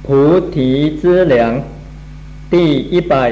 菩提资粮第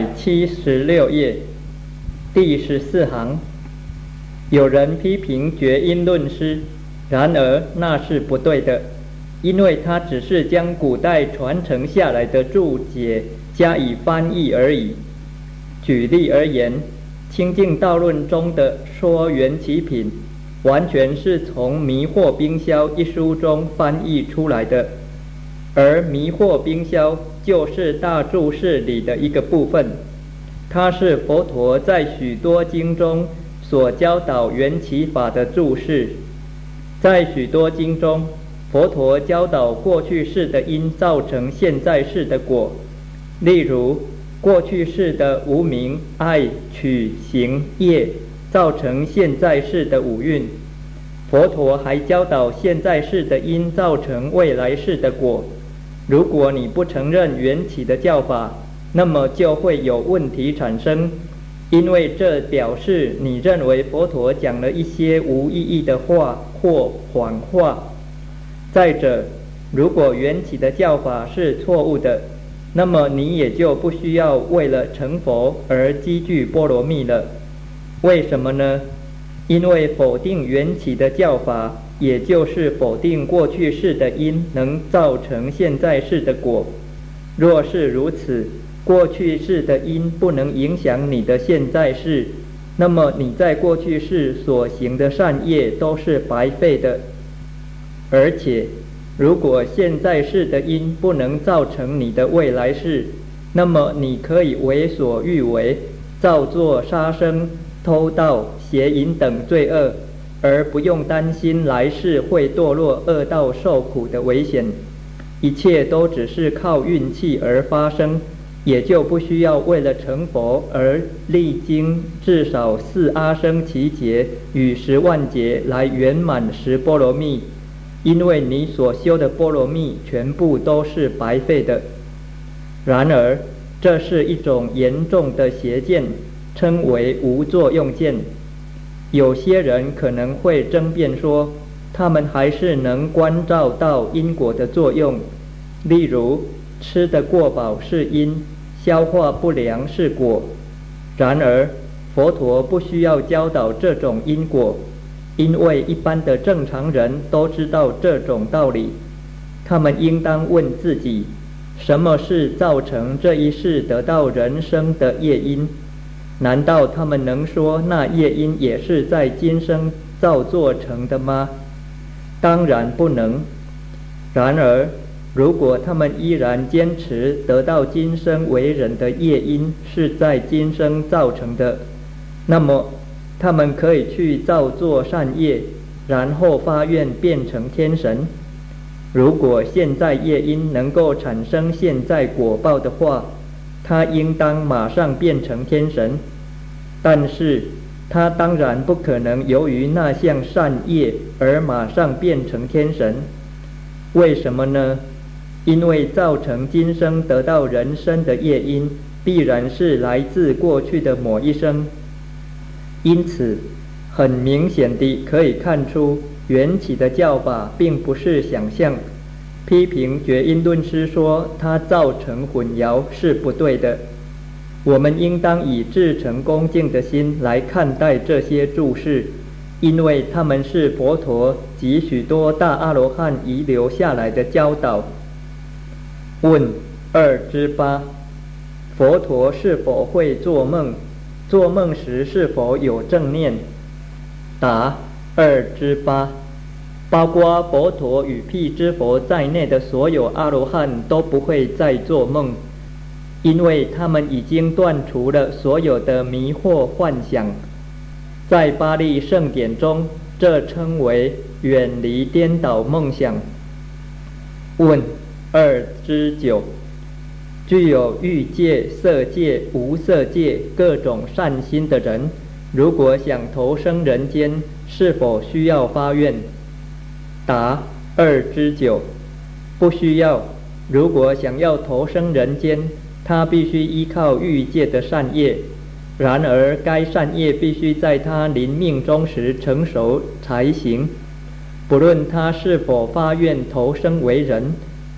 176页第14行，有人批评觉因论师，然而那是不对的，因为他只是将古代传承下来的注解加以翻译而已。举例而言，清净道论中的说缘起品完全是从迷惑冰消一书中翻译出来的，而迷惑冰消就是大注释里的一个部分，它是佛陀在许多经中所教导缘起法的注释。在许多经中，佛陀教导过去世的因造成现在世的果，例如过去世的无明、爱、取、行、业造成现在世的五蕴。佛陀还教导现在世的因造成未来世的果。如果你不承认缘起的教法，那么就会有问题产生，因为这表示你认为佛陀讲了一些无意义的话或谎话。再者，如果缘起的教法是错误的，那么你也就不需要为了成佛而积聚波罗蜜了。为什么呢？因为否定缘起的教法，也就是否定过去世的因能造成现在世的果。若是如此，过去世的因不能影响你的现在世，那么你在过去世所行的善业都是白费的。而且，如果现在世的因不能造成你的未来世，那么你可以为所欲为，造作杀生、偷盗、邪淫等罪恶，而不用担心来世会堕落恶道受苦的危险。一切都只是靠运气而发生，也就不需要为了成佛而历经至少4阿僧祇劫与10万劫来圆满10波罗蜜，因为你所修的波罗蜜全部都是白费的。然而，这是一种严重的邪见，称为无作用见。有些人可能会争辩说，他们还是能观照到因果的作用，例如吃得过饱是因，消化不良是果。然而，佛陀不需要教导这种因果，因为一般的正常人都知道这种道理。他们应当问自己，什么是造成这一世得到人生的业因？难道他们能说那业因也是在今生造作成的吗？当然不能。然而，如果他们依然坚持得到今生为人的业因是在今生造成的，那么他们可以去造作善业，然后发愿变成天神。如果现在业因能够产生现在果报的话，他应当马上变成天神。但是他当然不可能由于那项善业而马上变成天神。为什么呢？因为造成今生得到人身的业因必然是来自过去的某一生。因此很明显地可以看出，缘起的教法并不是想象。批评觉因论师说它造成混淆是不对的。我们应当以至诚恭敬的心来看待这些注释，因为它们是佛陀及许多大阿罗汉遗留下来的教导。问2之8，佛陀是否会做梦？做梦时是否有正念？答2之8，包括佛陀与辟支佛在内的所有阿罗汉都不会再做梦，因为他们已经断除了所有的迷惑幻想。在巴利圣典中，这称为远离颠倒梦想。问2之9，具有欲界、色界、无色界各种善心的人，如果想投生人间，是否需要发愿？答2之9，不需要。如果想要投生人间，他必须依靠欲界的善业，然而该善业必须在他临命终时成熟才行。不论他是否发愿投生为人，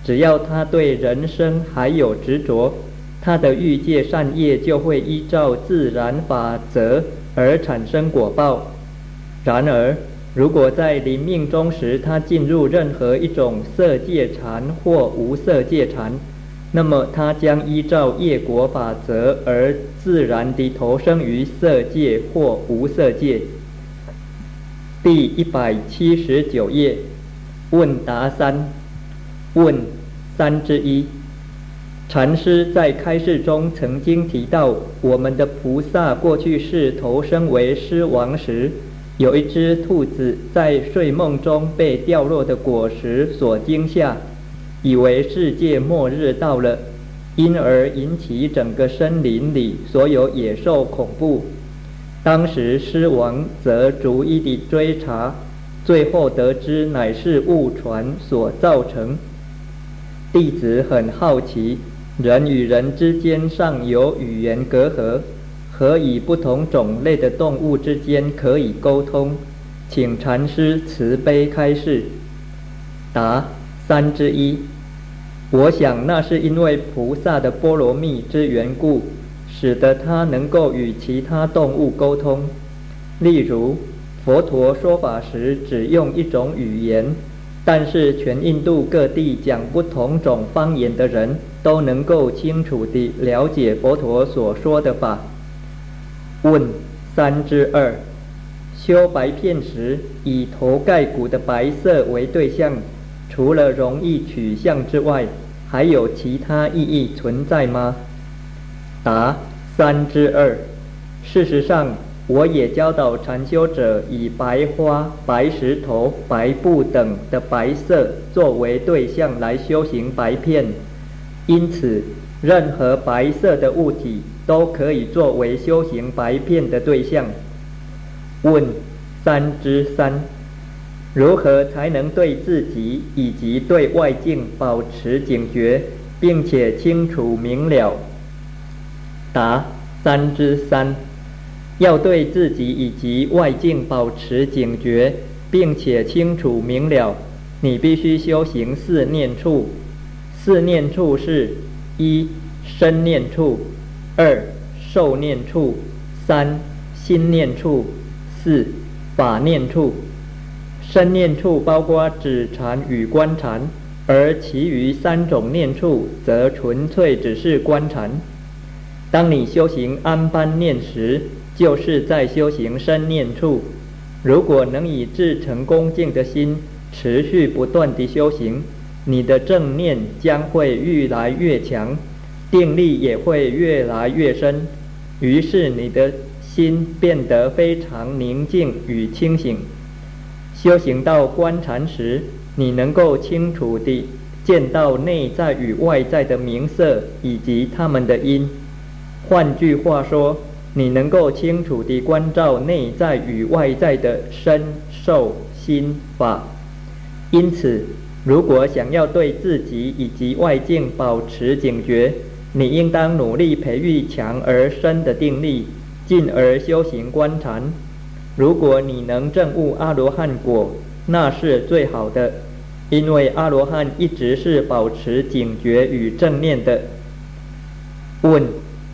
只要他对人生还有执着，他的欲界善业就会依照自然法则而产生果报。然而，如果在临命终时他进入任何一种色界禅或无色界禅，那么他将依照业果法则而自然地投生于色界或无色界。第179页，问答三。问3之一，禅师在开示中曾经提到，我们的菩萨过去世投生为狮王时，有一只兔子在睡梦中被掉落的果实所惊吓，以为世界末日到了，因而引起整个森林里所有野兽恐怖。当时狮王则逐一地追查，最后得知乃是误传所造成。弟子很好奇，人与人之间尚有语言隔阂，何以不同种类的动物之间可以沟通？请禅师慈悲开示。答3之一，我想那是因为菩萨的波罗蜜之缘故，使得他能够与其他动物沟通。例如，佛陀说法时只用一种语言，但是全印度各地讲不同种方言的人都能够清楚地了解佛陀所说的法。问3之二，修白片时以头盖骨的白色为对象，除了容易取相之外，还有其他意义存在吗？答3之二，事实上，我也教导禅修者以白花、白石头、白布等的白色作为对象来修行白片，因此任何白色的物体都可以作为修行白片的对象。问3之三，如何才能对自己以及对外境保持警觉，并且清楚明了？答3之三，要对自己以及外境保持警觉，并且清楚明了，你必须修行4念处。4念处是：1. 身念处， 2. 受念处， 3. 心念处， 4. 法念处。身念处包括止禅与观禅，而其余3种念处则纯粹只是观禅。当你修行安般念时，就是在修行身念处。如果能以至诚恭敬的心持续不断地修行，你的正念将会越来越强，定力也会越来越深，于是你的心变得非常宁静与清醒。修行到观禅时，你能够清楚地见到内在与外在的名色以及它们的因。换句话说，你能够清楚地关照内在与外在的身、受、心、法。因此，如果想要对自己以及外境保持警觉，你应当努力培育强而深的定力，进而修行观禅。如果你能证悟阿罗汉果，那是最好的，因为阿罗汉一直是保持警觉与正念的。问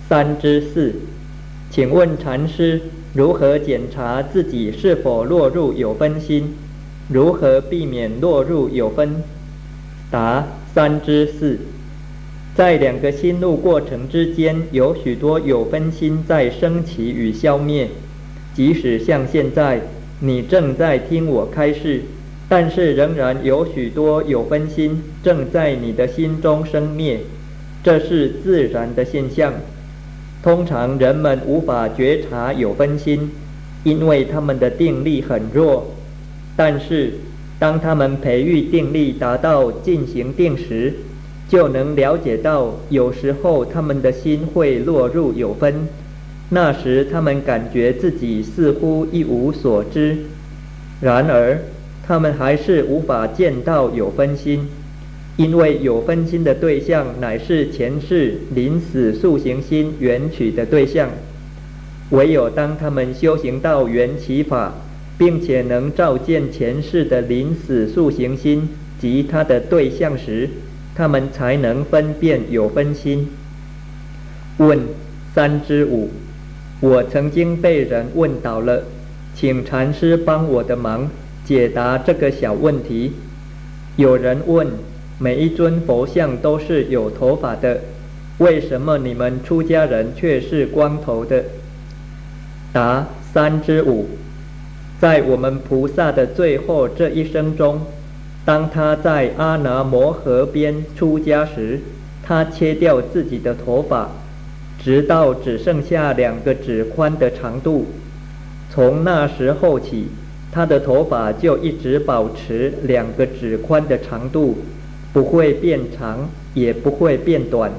3之四，请问禅师如何检查自己是否落入有分心？如何避免落入有分？答3之四，在2个心路过程之间，有许多有分心在升起与消灭。即使像现在，你正在听我开示，但是仍然有许多有分心正在你的心中生灭，这是自然的现象。通常人们无法觉察有分心，因为他们的定力很弱。但是当他们培育定力达到进行定时，就能了解到有时候他们的心会落入有分，那时他们感觉自己似乎一无所知。然而他们还是无法见到有分心，因为有分心的对象乃是前世临死速行心缘起的对象。唯有当他们修行到缘起法，并且能照见前世的临死速行心及它的对象时， 他们才能分辨有分心。问3之5，我曾经被人问倒了，请禅师帮我的忙，解答这个小问题。有人问，每一尊佛像都是有头发的，为什么你们出家人却是光头的？答3之5，在我们菩萨的最后这一生中，当他在阿那摩河边出家时，他切掉自己的头发，直到只剩下2个指宽的长度。从那时候起，他的头发就一直保持2个指宽的长度，不会变长，也不会变短。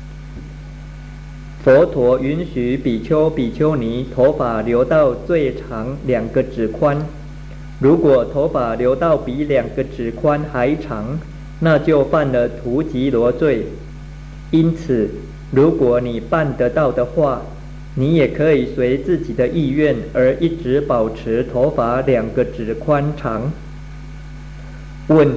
佛陀允许比丘比丘尼头发留到最长2个指宽，如果头发留到比2个指宽还长，那就犯了荼吉罗罪。因此，如果你办得到的话，你也可以随自己的意愿而一直保持头发2个指宽长。问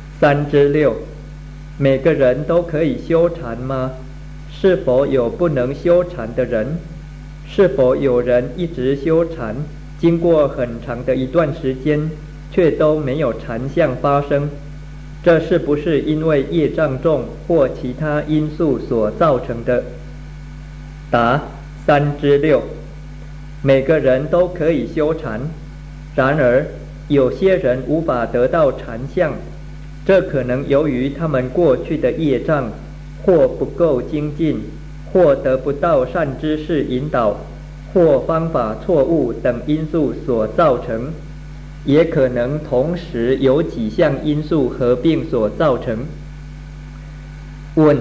3之6，每个人都可以修禅吗？是否有不能修禅的人？是否有人一直修禅，经过很长的一段时间，却都没有禅相发生？这是不是因为业障重或其他因素所造成的？答3之6，每个人都可以修禅，然而有些人无法得到禅相，这可能由于他们过去的业障，或不够精进，或得不到善知识引导，或方法错误等因素所造成，也可能同时有几项因素合并所造成。问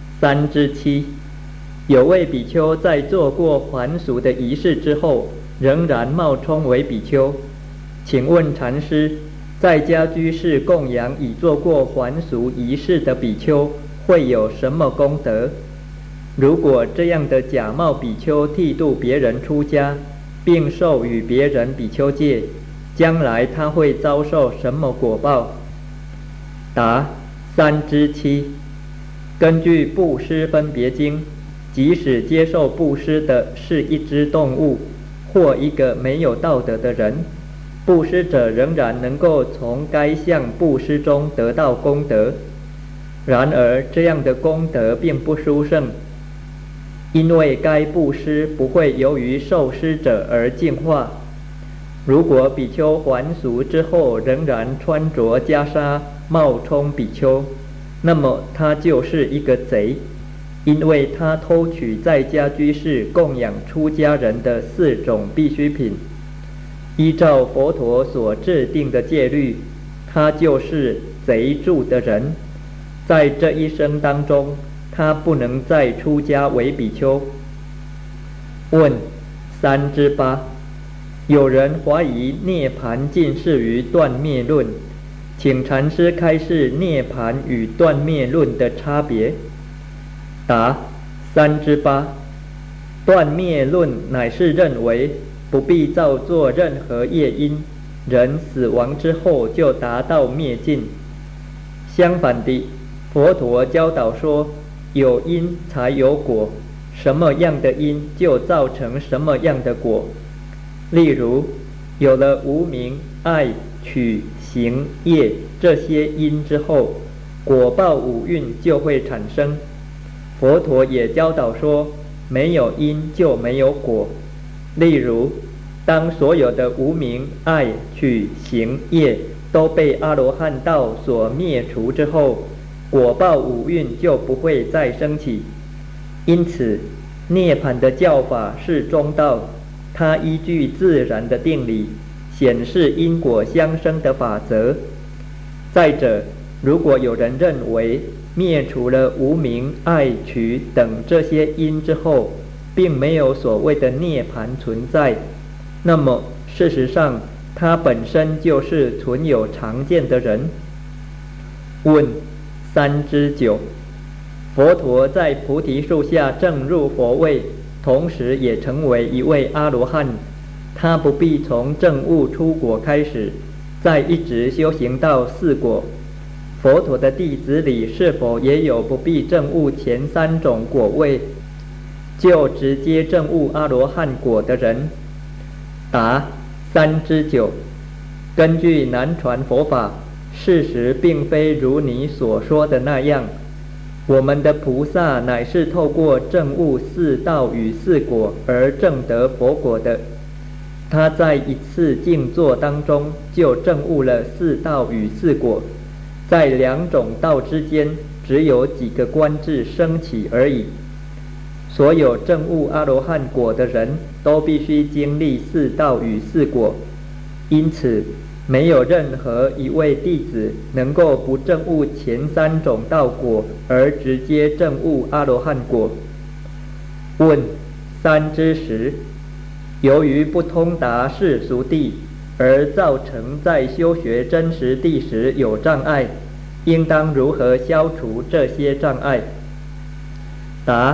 3之7，有位比丘在做过还俗的仪式之后，仍然冒充为比丘，请问禅师，在家居士供养已做过还俗仪式的比丘会有什么功德？如果这样的假冒比丘剃度别人出家，并授予别人比丘戒，将来他会遭受什么果报？答3之7，根据布施分别经，即使接受布施的是一只动物或一个没有道德的人，布施者仍然能够从该项布施中得到功德。然而这样的功德并不殊胜，因为该布施不会由于受施者而净化。如果比丘还俗之后仍然穿着袈裟冒充比丘，那么他就是一个贼，因为他偷取在家居士供养出家人的4种必需品。依照佛陀所制定的戒律，他就是贼住的人。在这一生当中，他不能再出家为比丘。问3之8，有人怀疑涅槃尽是于断灭论，请禅师开示涅槃与断灭论的差别。答3之8，断灭论乃是认为不必造作任何业因，人死亡之后就达到灭尽。相反的，佛陀教导说，有因才有果，什么样的因就造成什么样的果。例如，有了无明、爱、取、行、业这些因之后，果报五蕴就会产生。佛陀也教导说，没有因就没有果。例如，当所有的无明、爱、取、行、业都被阿罗汉道所灭除之后，果报五蕴就不会再升起。因此，涅槃的教法是中道，它依据自然的定理，显示因果相生的法则。再者，如果有人认为灭除了无明、爱、取等这些因之后，并没有所谓的涅槃存在，那么事实上他本身就是存有常见的人。问3之9，佛陀在菩提树下证入佛位，同时也成为一位阿罗汉，他不必从证悟出果开始，再一直修行到4果。 佛陀的弟子里是否也有不必证悟前3种果位，就直接证悟阿罗汉果的人？答：3/9。根据南传佛法，事实并非如你所说的那样。我们的菩萨乃是透过证悟4道与4果而证得佛果的。他在一次静坐当中就证悟了4道与4果，在2种道之间只有几个观智升起而已。所有证悟阿罗汉果的人都必须经历4道与4果，因此没有任何一位弟子能够不证悟前3种道果而直接证悟阿罗汉果。问3/10。由于不通达世俗谛，而造成在修学真实谛时有障碍，应当如何消除这些障碍？答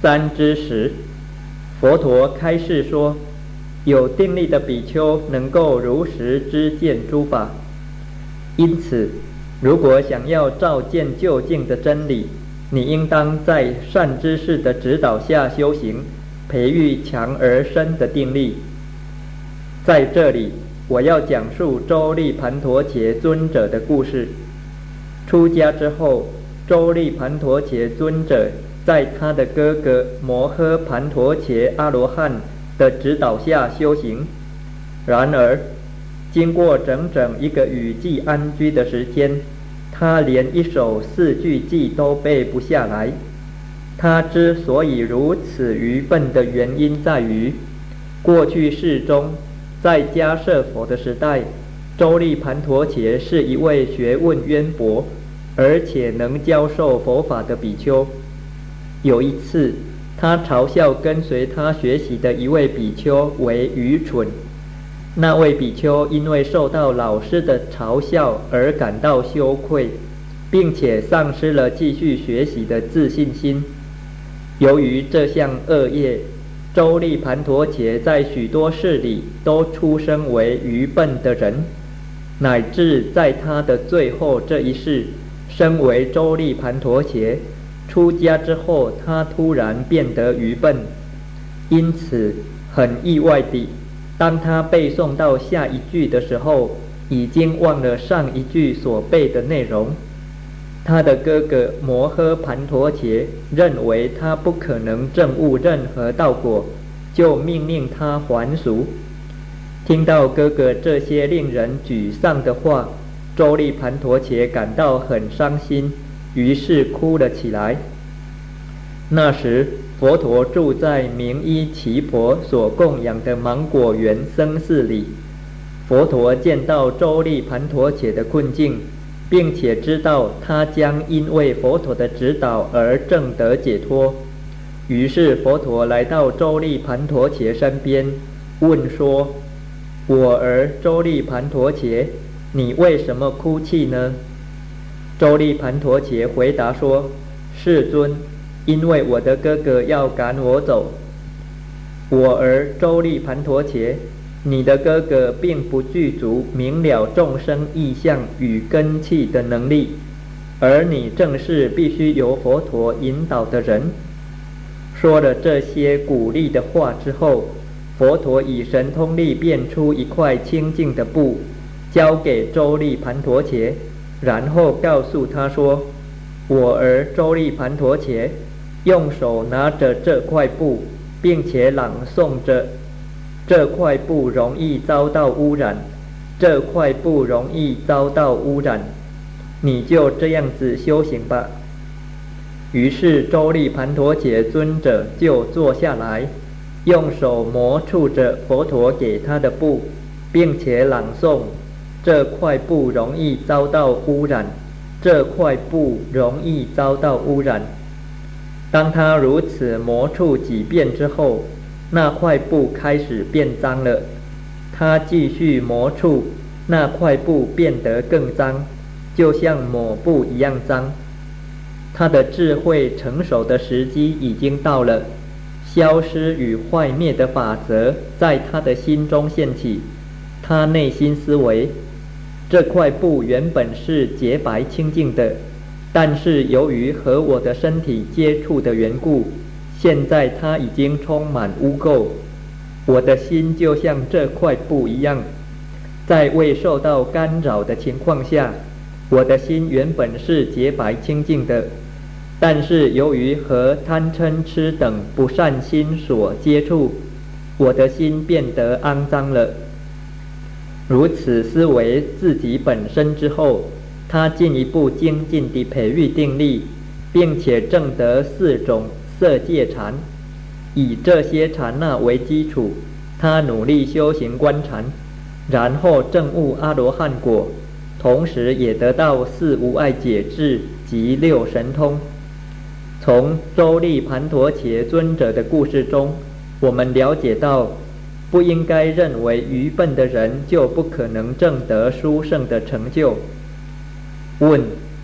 ：3/10。佛陀开示说，有定力的比丘能够如实知见诸法，因此如果想要照见究竟的真理，你应当在善知识的指导下修行，培育强而深的定力。在这里，我要讲述周利盘陀伽尊者的故事。出家之后，周利盘陀伽尊者在他的哥哥摩诃盘陀伽阿罗汉的指导下修行。然而，经过整整1个雨季安居的时间，他连一首4句偈都背不下来。他之所以如此愚笨的原因在于，过去世中，在迦摄佛的时代，周利盘陀伽是一位学问渊博，而且能教授佛法的比丘。有一次，他嘲笑跟随他学习的一位比丘为愚蠢。那位比丘因为受到老师的嘲笑而感到羞愧，并且丧失了继续学习的自信心。由于这项恶业，周利盘陀伽在许多世里都出生为愚笨的人，乃至在他的最后这一世，身为周利盘陀伽，出家之后他突然变得愚笨。因此很意外地，当他背诵到下一句的时候，已经忘了上一句所背的内容。他的哥哥摩诃盘陀伽认为他不可能证悟任何道果，就命令他还俗。听到哥哥这些令人沮丧的话，周利盘陀伽感到很伤心，于是哭了起来。那时佛陀住在名依奇婆所供养的芒果园僧寺里。佛陀见到周利盘陀伽的困境，并且知道他将因为佛陀的指导而证得解脱，于是佛陀来到周利盘陀伽身边，问说：“我儿周利盘陀伽，你为什么哭泣呢？”周利盘陀伽回答说：“世尊，因为我的哥哥要赶我走。”“我儿周利盘陀伽，你的哥哥并不具足明了众生意象与根器的能力，而你正是必须由佛陀引导的人。”说了这些鼓励的话之后，佛陀以神通力变出一块清净的布，交给周利盘陀伽，然后告诉他说：“我儿周利盘陀伽，用手拿着这块布，并且朗诵着：这块布容易遭到污染，这块布容易遭到污染，你就这样子修行吧。”于是周利盘陀伽尊者就坐下来，用手摩触着佛陀给他的布，并且朗诵：这块布容易遭到污染，这块布容易遭到污染。当他如此摩触几遍之后，那块布开始变脏了。他继续摩触，那块布变得更脏，就像抹布一样脏。他的智慧成熟的时机已经到了，消失与坏灭的法则在他的心中现起。他内心思维： 这块布原本是洁白清净的，但是由于和我的身体接触的缘故，现在它已经充满污垢。我的心就像这块布一样，在未受到干扰的情况下，我的心原本是洁白清净的，但是由于和贪嗔痴等不善心所接触，我的心变得肮脏了。如此思维自己本身之后，他进一步精进地培育定力，并且证得4种色界禅，以这些禅那为基础，他努力修行观禅，然后证悟阿罗汉果，同时也得到4无碍解智及6神通。从周利盘陀伽尊者的故事中，我们了解到，不应该认为愚笨的人就不可能证得殊胜的成就。问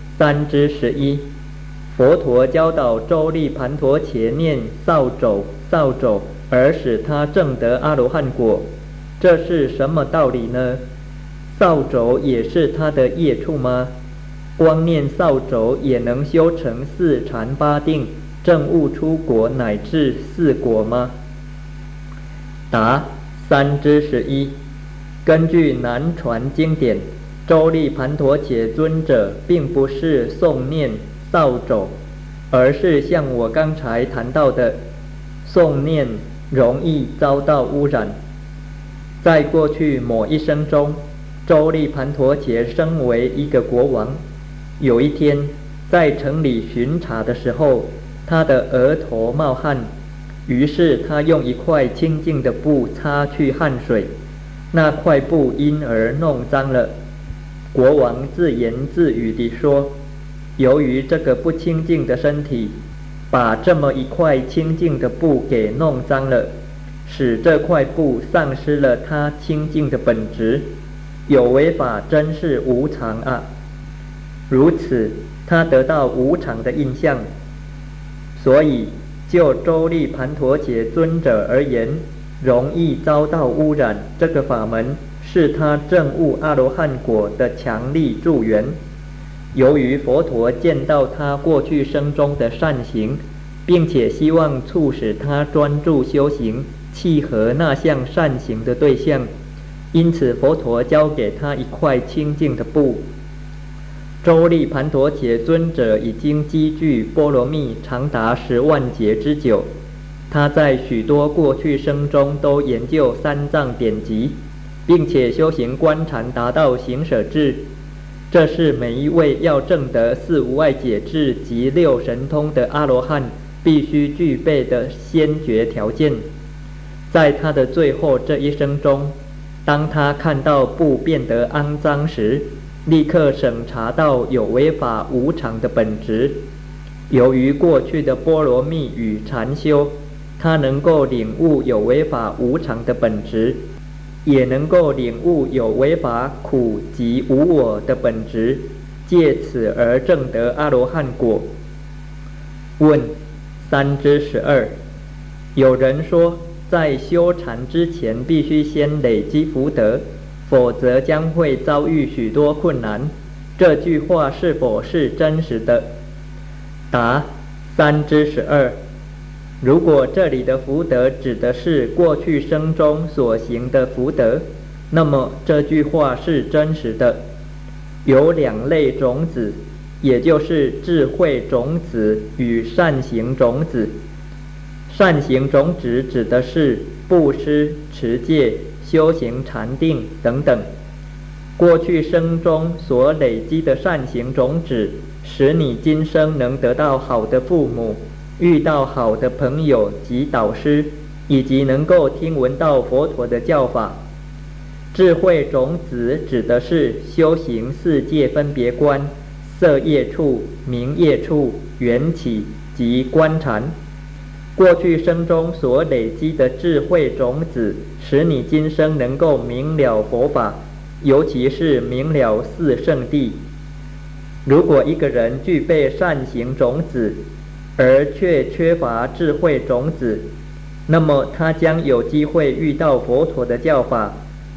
3之11，佛陀教导周利盘陀伽念扫帚扫帚，而使他证得阿罗汉果，这是什么道理呢？扫帚也是他的业处吗？光念扫帚也能修成4禅8定，证悟出果乃至4果吗？答3之11，根据南传经典，周利盘陀伽尊者并不是诵念扫帚，而是像我刚才谈到的，诵念容易遭到污染。在过去某一生中，周利盘陀伽身为一个国王，有一天在城里巡查的时候，他的额头冒汗，于是他用一块清净的布擦去汗水，那块布因而弄脏了。国王自言自语地说，由于这个不清净的身体把这么一块清净的布给弄脏了，使这块布丧失了它清净的本质，有违法，真是无常啊。如此他得到无常的印象。所以就周利盘陀伽尊者而言，容易遭到污染这个法门是他证悟阿罗汉果的强力助缘。由于佛陀见到他过去生中的善行，并且希望促使他专注修行，契合那项善行的对象，因此佛陀交给他一块清净的布。周利盘陀伽尊者已经积聚波罗蜜长达10万劫之久，他在许多过去生中都研究三藏典籍，并且修行观禅达到行舍智，这是每一位要证得4无碍解智及6神通的阿罗汉必须具备的先决条件。在他的最后这一生中，当他看到布变得肮脏时，立刻审查到有违法无常的本质。由于过去的波罗蜜与禅修，他能够领悟有违法无常的本质，也能够领悟有违法苦及无我的本质，借此而证得阿罗汉果。问3之12，有人说在修禅之前必须先累积福德，否则将会遭遇许多困难，这句话是否是真实的？答3之12，如果这里的福德指的是过去生中所行的福德，那么这句话是真实的。有2类种子，也就是智慧种子与善行种子。善行种子指的是布施、持戒、修行禅定等等。过去生中所累积的善行种子，使你今生能得到好的父母，遇到好的朋友及导师，以及能够听闻到佛陀的教法。智慧种子指的是修行4界分别观、色业处、名业处、缘起及观禅。过去生中所累积的智慧种子，使你今生能够明了佛法，尤其是明了4圣谛。如果一个人具备善行种子，而却缺乏智慧种子，那么他将有机会遇到佛陀的教法，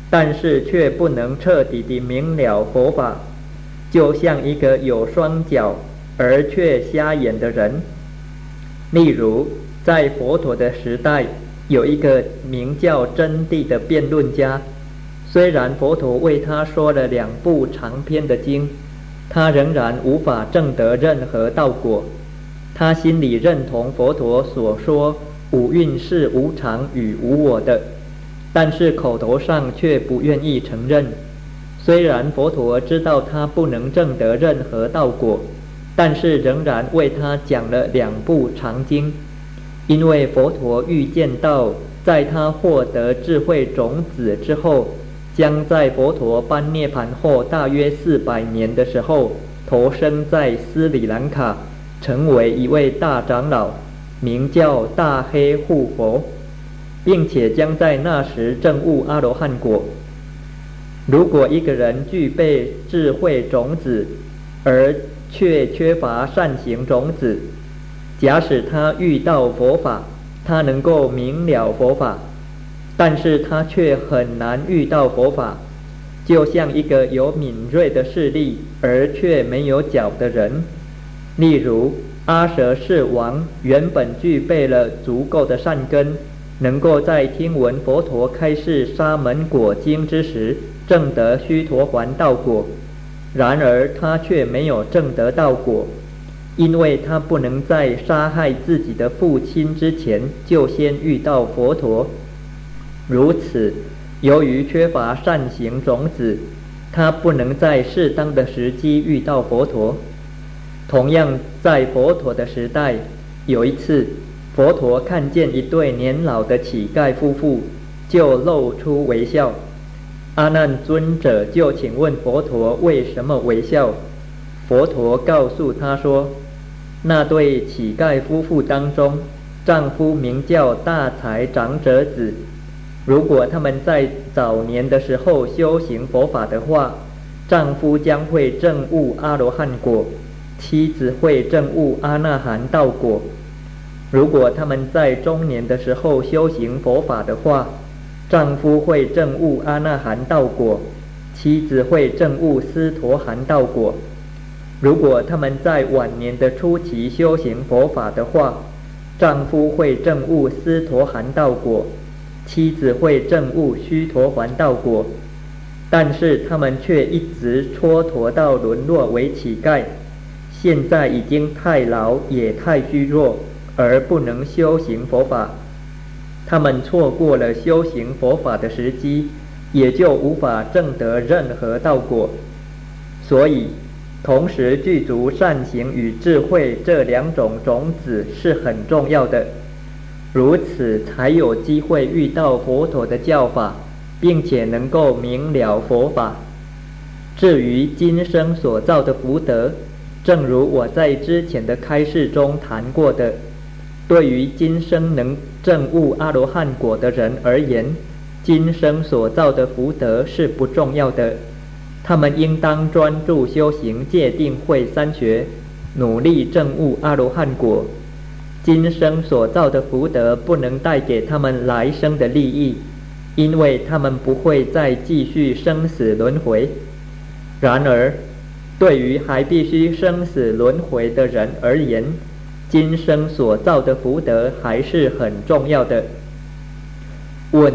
但是却不能彻底地明了佛法，就像一个有双脚而却瞎眼的人。例如，在佛陀的时代，有一个名叫真谛的辩论家，虽然佛陀为他说了2部长篇的经，他仍然无法证得任何道果。他心里认同佛陀所说五蕴是无常与无我的，但是口头上却不愿意承认。虽然佛陀知道他不能证得任何道果，但是仍然为他讲了2部长经，因为佛陀预见到在他获得智慧种子之后，将在佛陀般涅盘后大约400年的时候投生在斯里兰卡，成为一位大长老，名叫大黑护佛，并且将在那时证悟阿罗汉果。如果一个人具备智慧种子，而却缺乏善行种子，假使他遇到佛法，他能够明了佛法，但是他却很难遇到佛法，就像一个有敏锐的视力而却没有脚的人。例如，阿舍世王原本具备了足够的善根，能够在听闻佛陀开示沙门果经之时证得须陀洹道果，然而他却没有证得道果，因为他不能在杀害自己的父亲之前就先遇到佛陀。如此，由于缺乏善行种子，他不能在适当的时机遇到佛陀。同样，在佛陀的时代，有一次，佛陀看见一对年老的乞丐夫妇，就露出微笑。阿难尊者就请问佛陀为什么微笑。佛陀告诉他说，那对乞丐夫妇当中，丈夫名叫大财长者子，如果他们在早年的时候修行佛法的话，丈夫将会证悟阿罗汉果，妻子会证悟阿那含道果。如果他们在中年的时候修行佛法的话，丈夫会证悟阿那含道果，妻子会证悟斯陀含道果。如果他们在晚年的初期修行佛法的话，丈夫会证悟斯陀含道果，妻子会证悟须陀洹道果。但是他们却一直蹉跎到沦落为乞丐，现在已经太老也太虚弱，而不能修行佛法。他们错过了修行佛法的时机，也就无法证得任何道果。所以，同时具足善行与智慧这2种种子是很重要的，如此才有机会遇到佛陀的教法，并且能够明了佛法。至于今生所造的福德，正如我在之前的开示中谈过的，对于今生能证悟阿罗汉果的人而言，今生所造的福德是不重要的，他们应当专注修行戒定慧3学，努力证悟阿罗汉果。今生所造的福德不能带给他们来生的利益，因为他们不会再继续生死轮回。然而，对于还必须生死轮回的人而言，今生所造的福德还是很重要的。问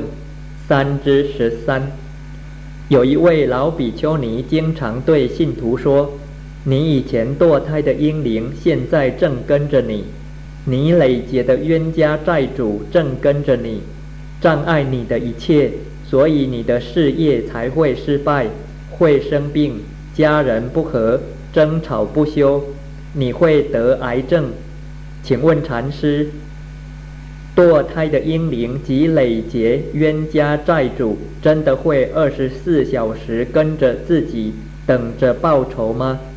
3之13，有一位老比丘尼经常对信徒说，你以前堕胎的婴灵现在正跟着你，你累劫的冤家债主正跟着你，障碍你的一切，所以你的事业才会失败，会生病，家人不和，争吵不休，你会得癌症。请问禅师，堕胎的婴灵及累劫冤家债主真的会24小时跟着自己等着报仇吗？